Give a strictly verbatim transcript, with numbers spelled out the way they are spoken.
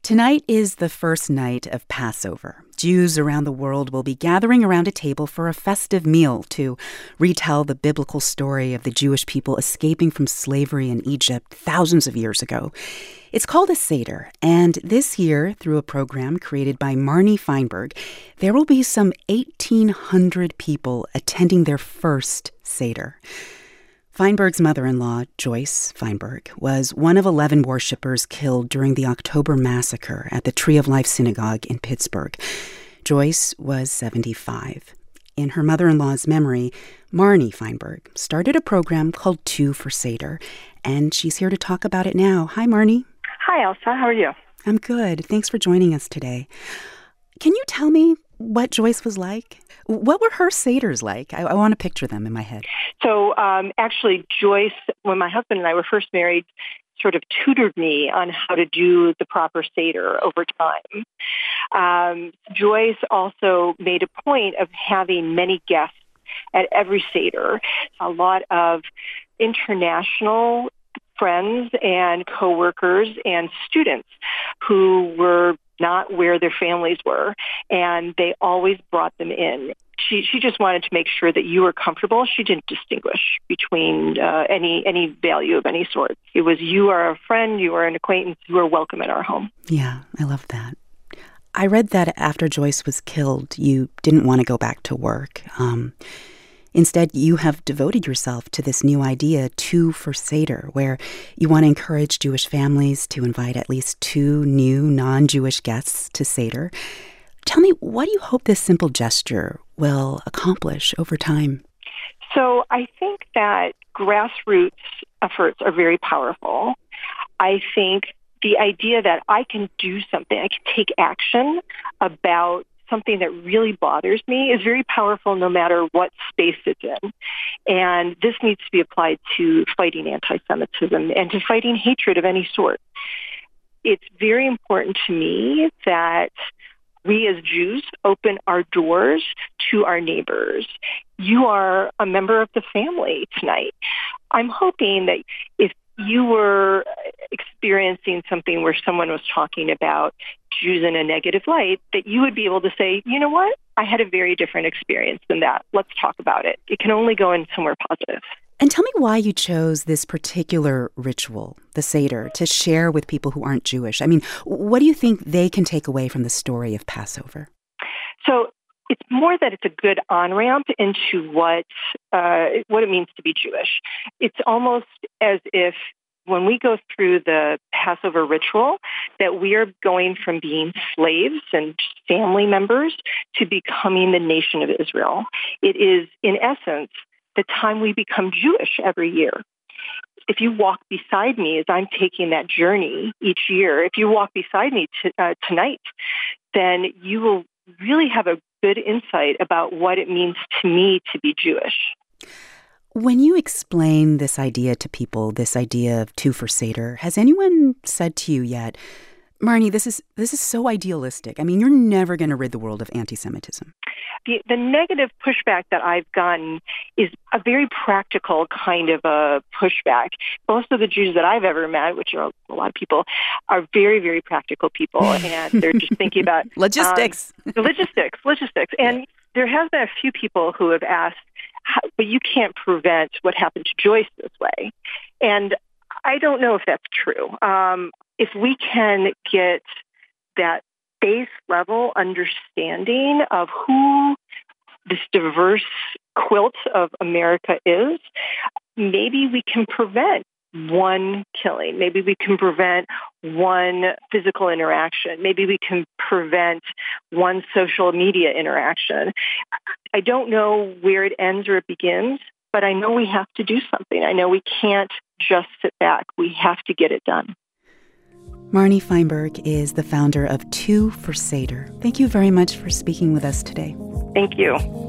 Tonight is the first night of Passover. Jews around the world will be gathering around a table for a festive meal to retell the biblical story of the Jewish people escaping from slavery in Egypt thousands of years ago. It's called a Seder, and this year, through a program created by Marnie Feinberg, there will be some eighteen hundred people attending their first Seder. Feinberg's mother-in-law, Joyce Feinberg, was one of eleven worshipers killed during the October massacre at the Tree of Life Synagogue in Pittsburgh. Joyce was seventy-five. In her mother-in-law's memory, Marnie Feinberg started a program called Two for Seder, and she's here to talk about it now. Hi, Marnie. Hi, Elsa. How are you? I'm good. Thanks for joining us today. Can you tell me what Joyce was like? What were her Seders like? I, I want to picture them in my head. So um, actually, Joyce, when my husband and I were first married, sort of tutored me on how to do the proper Seder over time. Um, Joyce also made a point of having many guests at every Seder, a lot of international friends and coworkers and students who were not where their families were, and they always brought them in. She she just wanted to make sure that you were comfortable. She didn't distinguish between uh, any any value of any sort. It was you are a friend, you are an acquaintance, you are welcome at our home. Yeah, I love that. I read that after Joyce was killed, you didn't want to go back to work. Um, instead, you have devoted yourself to this new idea, Two for Seder, where you want to encourage Jewish families to invite at least two new non-Jewish guests to Seder. Tell me, what do you hope this simple gesture will accomplish over time? So I think that grassroots efforts are very powerful. I think the idea that I can do something, I can take action about something that really bothers me is very powerful no matter what space it's in. And this needs to be applied to fighting anti-Semitism and to fighting hatred of any sort. It's very important to me that we as Jews open our doors to our neighbors. You are a member of the family tonight. I'm hoping that if you were experiencing something where someone was talking about Jews in a negative light, that you would be able to say, you know what? I had a very different experience than that. Let's talk about it. It can only go in somewhere positive. And tell me why you chose this particular ritual, the Seder, to share with people who aren't Jewish. I mean, what do you think they can take away from the story of Passover? So it's more that it's a good on-ramp into what uh, what it means to be Jewish. It's almost as if when we go through the Passover ritual, that we are going from being slaves and family members to becoming the nation of Israel. It is, in essence, the time we become Jewish every year. If you walk beside me as I'm taking that journey each year, if you walk beside me t- uh, tonight, then you will really have a good insight about what it means to me to be Jewish. When you explain this idea to people, this idea of Two for Seder, has anyone said to you yet, Marnie, this is this is so idealistic. I mean, you're never going to rid the world of anti-Semitism. The, the negative pushback that I've gotten is a very practical kind of a pushback. Most of the Jews that I've ever met, which are a lot of people, are very, very practical people, and they're just thinking about logistics, um, logistics, logistics. And there has been a few people who have asked, how, but you can't prevent what happened to Joyce this way. And I don't know if that's true. Um, if we can get that base level understanding of who this diverse quilt of America is, maybe we can prevent one killing. Maybe we can prevent one physical interaction. Maybe we can prevent one social media interaction. I don't know where it ends or it begins, but I know we have to do something. I know we can't just sit back. We have to get it done. Marnie Feinberg is the founder of Two for Seder. Thank you very much for speaking with us today. Thank you.